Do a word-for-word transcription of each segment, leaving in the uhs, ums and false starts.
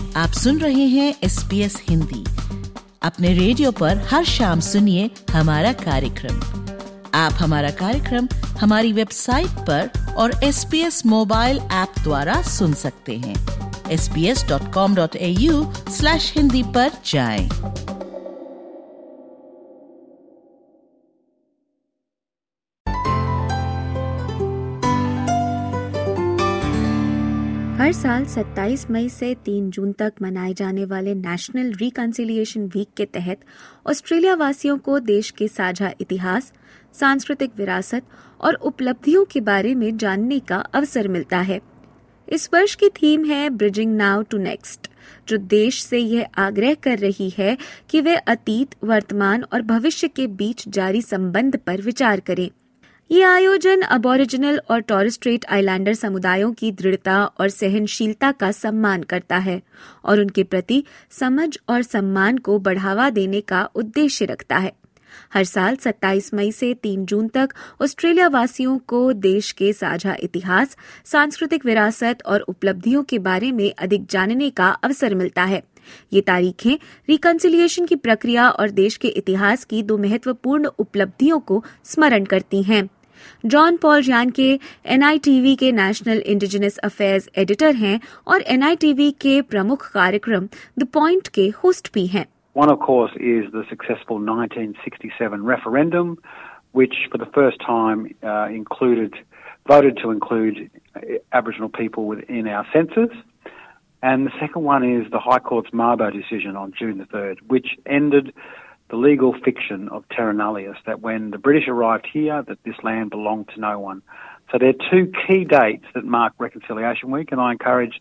आप सुन रहे हैं एस बी एस हिंदी। अपने रेडियो पर हर शाम सुनिए हमारा कार्यक्रम। आप हमारा कार्यक्रम हमारी वेबसाइट पर और S B S mobile app द्वारा सुन सकते हैं। S B S dot com dot A U slash Hindi पर जाएं। हर साल सत्ताईस मई से तीन जून तक मनाए जाने वाले नेशनल रिकंसिलिएशन वीक के तहत ऑस्ट्रेलिया वासियों को देश के साझा इतिहास, सांस्कृतिक विरासत और उपलब्धियों के बारे में जानने का अवसर मिलता है। इस वर्ष की थीम है ब्रिजिंग नाउ टू नेक्स्ट, जो देश से यह आग्रह कर रही है कि वे अतीत, वर्तमान और भविष्य के बीच जारी संबंध पर विचार करें। ये आयोजन अबॉरिजिनल और टॉरेस स्ट्रेट आइलैंडर समुदायों की दृढ़ता और सहनशीलता का सम्मान करता है और उनके प्रति समझ और सम्मान को बढ़ावा देने का उद्देश्य रखता है। हर साल सत्ताईस मई से तीन जून तक ऑस्ट्रेलिया वासियों को देश के साझा इतिहास, सांस्कृतिक विरासत और उपलब्धियों के बारे में अधिक जानने का अवसर मिलता है। ये तारीखें रिकंसिलिएशन की प्रक्रिया और देश के इतिहास की दो महत्वपूर्ण उपलब्धियों को स्मरण करती हैं। John Paul Janke N I T V के नेशनल इंडिजिनस अफेयर्स एडिटर हैं और एन आई टी वी के प्रमुख कार्यक्रम द पॉइंट के होस्ट भी हैं। One, of course, is the successful nineteen sixty-seven referendum, which for the first time uh, included, voted to include Aboriginal people within our census. And the second one is the High Court's Mabo decision on June the third, which ended the legal fiction of terra nullius, that when the British arrived here, that this land belonged to no one. So there are two key dates that mark Reconciliation Week, and I encourage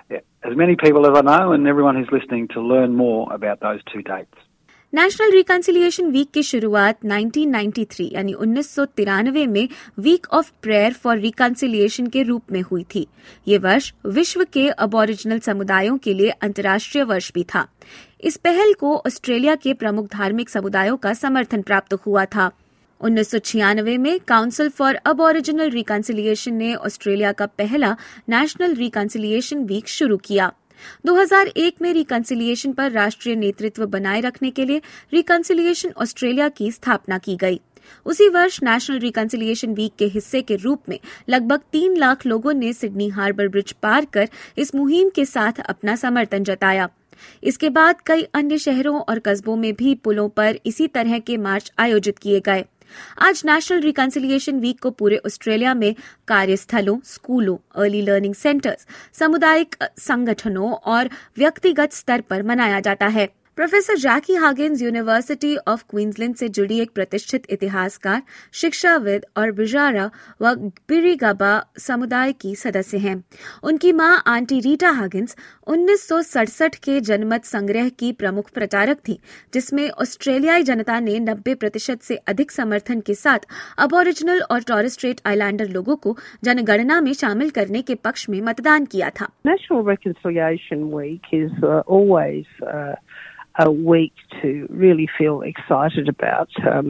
as many people as I know and everyone who's listening to learn more about those two dates. National Reconciliation Week की शुरुआत उन्नीस सौ तिरानवे यानी उन्नीस सौ तिरानवे में Week of Prayer for Reconciliation के रूप में हुई थी। ये वर्ष विश्व के अबॉरिजिनल समुदायों के लिए अंतर्राष्ट्रीय वर्ष भी था। इस पहल को ऑस्ट्रेलिया के प्रमुख धार्मिक समुदायों का समर्थन प्राप्त हुआ था। उन्नीस सौ छियानवे में काउंसिल फॉर अबॉरिजिनल रिकंसिलिएशन ने ऑस्ट्रेलिया का पहला नेशनल रिकंसिलिएशन वीक शुरू किया। दो हज़ार एक में रिकंसिलिएशन पर राष्ट्रीय नेतृत्व बनाए रखने के लिए रिकंसिलिएशन ऑस्ट्रेलिया की स्थापना की गई। उसी वर्ष नेशनल रिकंसिलिएशन वीक के हिस्से के रूप में लगभग तीन लाख लोगों ने सिडनी हार्बर ब्रिज पार कर इस मुहिम के साथ अपना समर्थन जताया। इसके बाद कई अन्य शहरों और कस्बों में भी पुलों पर इसी तरह के मार्च आयोजित किए गए। आज नेशनल रिकंसिलिएशन वीक को पूरे ऑस्ट्रेलिया में कार्यस्थलों, स्कूलों, अर्ली लर्निंग सेंटर्स, सामुदायिक संगठनों और व्यक्तिगत स्तर पर मनाया जाता है। Professor Jackie Huggins University of Queensland से जुड़ी एक प्रतिष्ठित इतिहासकार, शिक्षाविद और बिजारा व बिरिगाबा समुदाय की सदस्य हैं। उनकी मां आंटी रीटा हागिन्स उन्नीस सौ सड़सठ के जनमत संग्रह की प्रमुख प्रचारक थी, जिसमें ऑस्ट्रेलियाई जनता ने नब्बे प्रतिशत से अधिक समर्थन के साथ अबॉरिजिनल और टॉरेस स्ट्रेट आइलैंडर लोगों को जनगणना में शामिल करने के पक्ष में मतदान किया था। National Reconciliation Week is uh, always uh, a week to really feel excited about, um,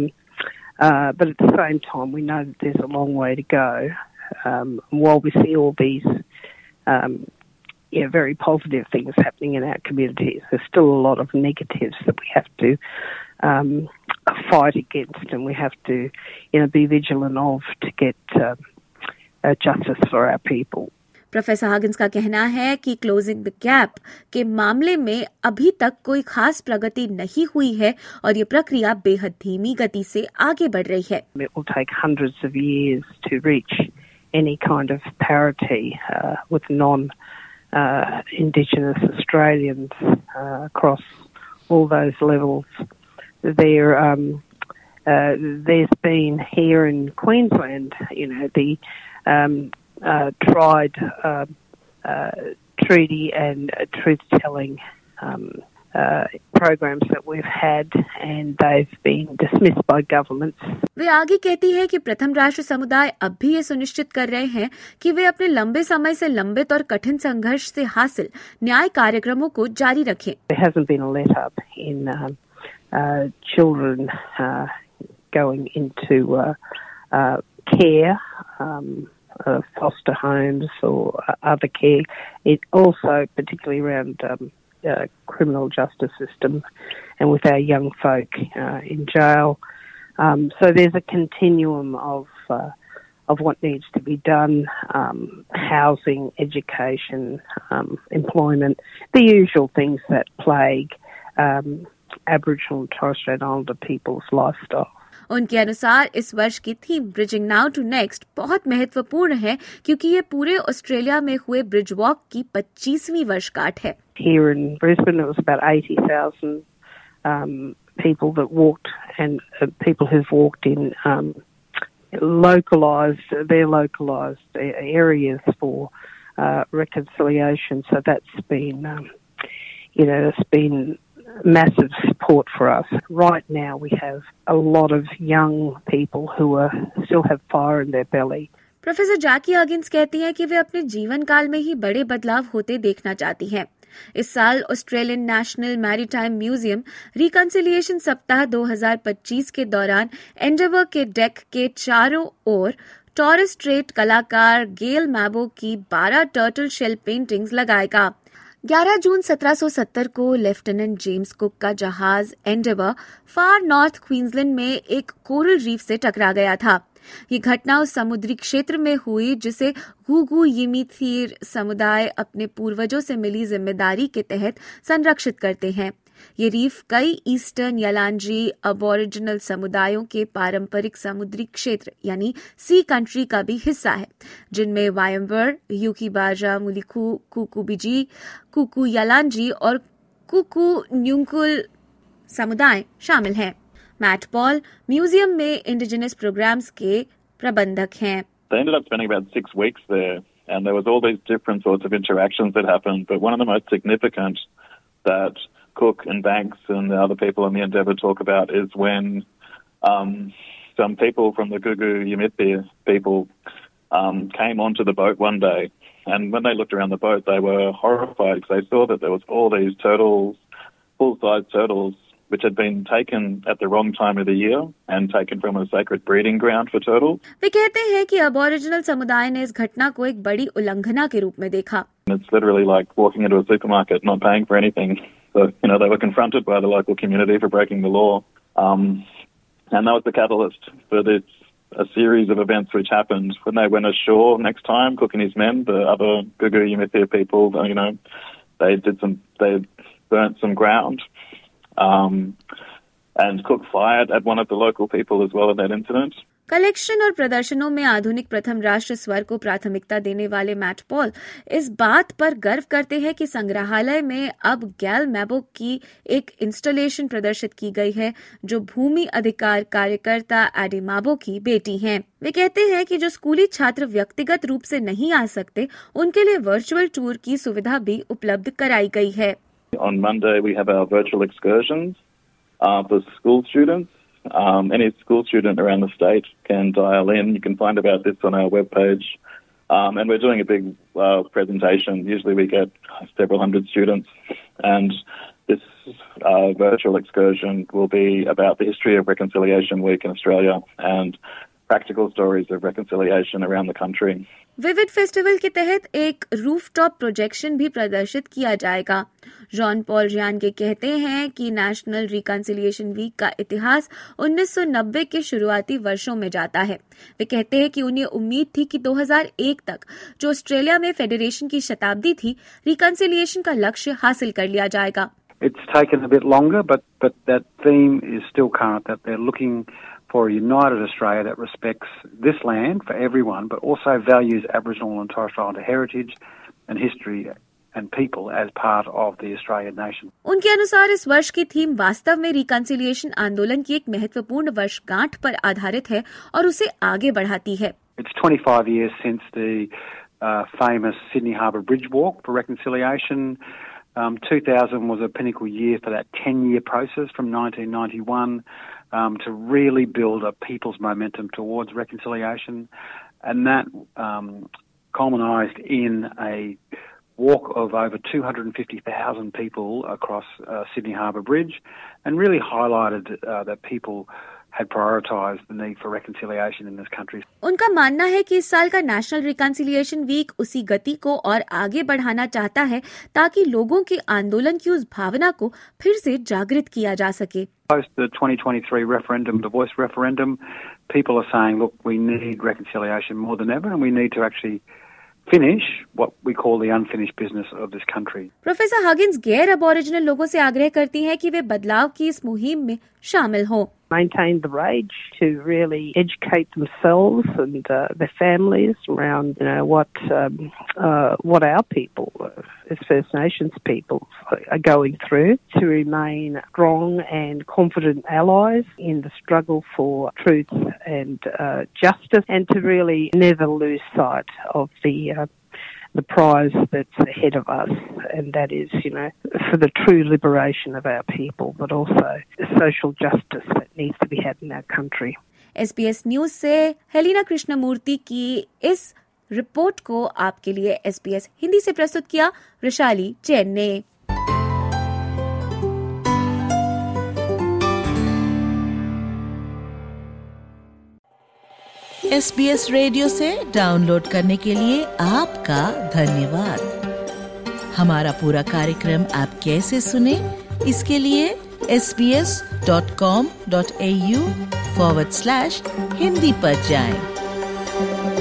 uh, but at the same time we know that there's a long way to go. Um, while we see all these um, yeah, very positive things happening in our communities, there's still a lot of negatives that we have to um, fight against, and we have to, you know, be vigilant of to get uh, uh, justice for our people. Professor Huggins का कहना है कि closing the gap के मामले में अभी तक कोई खास प्रगति नहीं हुई है और ये प्रक्रिया बेहद धीमी गति से आगे बढ़ रही है। It will take hundreds of years to reach any kind of parity uh, with non uh, Indigenous Australians uh, across all those levels. There, um, uh, there's been here in Queensland, you know, the um, Uh, tried uh, uh, treaty and uh, truth-telling um, uh, programs that we've had, and they've been dismissed by governments. वे आगे कहती है कि प्रथम राष्ट्र समुदाय अब भी ये सुनिश्चित कर रहे हैं कि वे अपने लंबे समय से लंबित और कठिन संघर्ष से हासिल न्याय कार्यक्रमों को जारी रखें। There hasn't been a let-up in uh, uh, children uh, going into uh, uh, care. Um, Uh, foster homes or uh, other care. It also, particularly around um, uh, criminal justice system and with our young folk uh, in jail. Um, so there's a continuum of uh, of what needs to be done, um, housing, education, um, employment, the usual things that plague um, Aboriginal and Torres Strait Islander people's lifestyle. उनके अनुसार इस वर्ष की theme bridging now to next बहुत महत्वपूर्ण है क्योंकि ये पूरे ऑस्ट्रेलिया में हुए ब्रिज वॉक की पच्चीसवीं वर्षगांठ है. Here in Brisbane it was about eighty thousand um, people that walked and uh, people who've walked in um, localised, their localised areas for uh, reconciliation. So that's been, um, you know, it's been massive support for us. Right now we have a lot of young people who are still have fire in their belly. Professor Jackie Huggins कहती हैं कि वे अपने जीवन काल में ही बड़े बदलाव होते देखना चाहती हैं. इस साल Australian National Maritime Museum reconciliation सप्ताह दो हज़ार पच्चीस के दौरान एंडेवर के डेक के चारों ओर टॉरेस स्ट्रेट कलाकार गेल मैबो की बारह टर्टल शेल पेंटिंग्स लगाएगा. ग्यारह जून सत्रह सौ सत्तर को लेफ्टिनेंट जेम्स कुक का जहाज एंडेवर फार नॉर्थ क्वींसलैंड में एक कोरल रीफ से टकरा गया था. ये घटना उस समुद्री क्षेत्र में हुई जिसे गुगु यिमिथीर समुदाय अपने पूर्वजों से मिली जिम्मेदारी के तहत संरक्षित करते हैं. ये रीफ कई ईस्टर्न यालांजी अबोरिजिनल समुदायों के पारंपरिक समुद्री क्षेत्र यानी सी कंट्री का भी हिस्सा है, जिनमें वायम्बर, यूकीबाजा, मुलिकू, कुकुबिजी, कुकू यालांजी और कुकू न्यूंकुल समुदाय शामिल हैं. मैट पॉल म्यूजियम में इंडिजिनस प्रोग्राम्स के प्रबंधक हैं. They ended up spending about six weeks there, and there was all these different sorts of interactions that happened. But one of the most significant that Cook and Banks and the other people on the Endeavour talk about is when um, some people from the Gugu Yimithir people um, came onto the boat one day, and when they looked around the boat, they were horrified because they saw that there was all these turtles, full-size turtles, which had been taken at the wrong time of the year and taken from a sacred breeding ground for turtles. वे कहते हैं कि Aboriginal समुदाय ने इस घटना को एक बड़ी उल्लंघना के रूप में देखा. It's literally like walking into a supermarket, not paying for anything. So, you know, they were confronted by the local community for breaking the law. Um, and that was the catalyst for this, a series of events which happened. When they went ashore next time, Cook and his men, the other Gugu Yimithir people, you know, they did some, they burnt some ground. Um, and Cook fired at one of the local people as well in that incident. Collection और प्रदर्शनों में आधुनिक प्रथम राष्ट्र स्वर को प्राथमिकता देने वाले मैट पॉल इस बात पर गर्व करते हैं कि संग्रहालय में अब गैल मैबो की एक इंस्टॉलेशन प्रदर्शित की गई है जो भूमि अधिकार कार्यकर्ता एडी माबो की बेटी हैं. वे कहते हैं कि जो स्कूली छात्र व्यक्तिगत रूप से नहीं आ सकते उनके लिए वर्चुअल टूर की सुविधा भी उपलब्ध कराई गई है. On Monday we have our virtual excursions uh, for school students. Um, any school student around the state can dial in. You can find about this on our webpage. Um, and we're doing a big uh, presentation. Usually we get several hundred students. And this uh, virtual excursion will be about the history of Reconciliation Week in Australia and practical stories of reconciliation around the country. Vivid festival के तहत एक rooftop projection भी प्रदर्शित किया जाएगा. John Paul रियानगे कहते हैं कि नेशनल रिकंसिलिएशन वीक का इतिहास उन्नीस सौ नब्बे के शुरुआती वर्षों में जाता है. वे कहते हैं कि उन्हें उम्मीद थी कि दो हज़ार एक तक जो ऑस्ट्रेलिया में फेडरेशन की शताब्दी थी, रिकंसिलिएशन का लक्ष्य हासिल कर लिया जाएगा. It's taken a bit longer, but but that theme is still current. That they're looking for a united Australia that respects this land for everyone, but also values Aboriginal and Torres Strait Islander heritage and history and people as part of the Australian nation. उनके अनुसार इस वर्ष की theme वास्तव में reconciliation आंदोलन की एक महत्वपूर्ण वर्षगांठ पर आधारित है और उसे आगे बढ़ाती है. It's twenty-five years since the uh, famous Sydney Harbour Bridge Walk for reconciliation. Um, two thousand was a pinnacle year for that ten-year process from nineteen ninety-one um, to really build a people's momentum towards reconciliation. And that um, culminated in a walk of over two hundred fifty thousand people across uh, Sydney Harbour Bridge and really highlighted uh, that people had prioritised the need for reconciliation in this country. उनका मानना है कि इस साल का national Reconciliation week उसी गति को और आगे बढ़ाना चाहता है ताकि लोगों के आंदोलन की उस भावना को फिर से जागृत किया जा सके. Post the twenty twenty-three referendum, the voice referendum, people are saying, look, we need reconciliation more than ever, and we need to actually finish what we call the unfinished business of this country. Professor Huggins गैर Aboriginal लोगों से आग्रह करती हैं कि वे बदलाव की इस मुहिम में शामिल हों. Maintain the rage to really educate themselves and uh, their families around, you know, what um, uh, what our people, as First Nations people, are going through, to remain strong and confident allies in the struggle for truth and uh, justice, and to really never lose sight of the uh, the prize that's ahead of us, and that is, you know, for the true liberation of our people, but also the social justice that needs to be had in our country. S B S news से Helena Krishnamurthy की इस report को आपके लिए S B S Hindi से प्रस्तुत किया वृषाली जैन ने. एस बी एस रेडियो से डाउनलोड करने के लिए आपका धन्यवाद. हमारा पूरा कार्यक्रम आप कैसे सुने, इसके लिए S B S dot com dot A U forward slash Hindi पर जाएं.